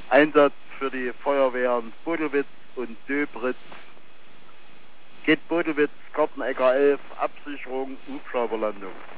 Einsatz für die Feuerwehren Bodelwitz und Döbritz. Geht Bodelwitz, Gartenecker 11, Absicherung, Hubschrauberlandung.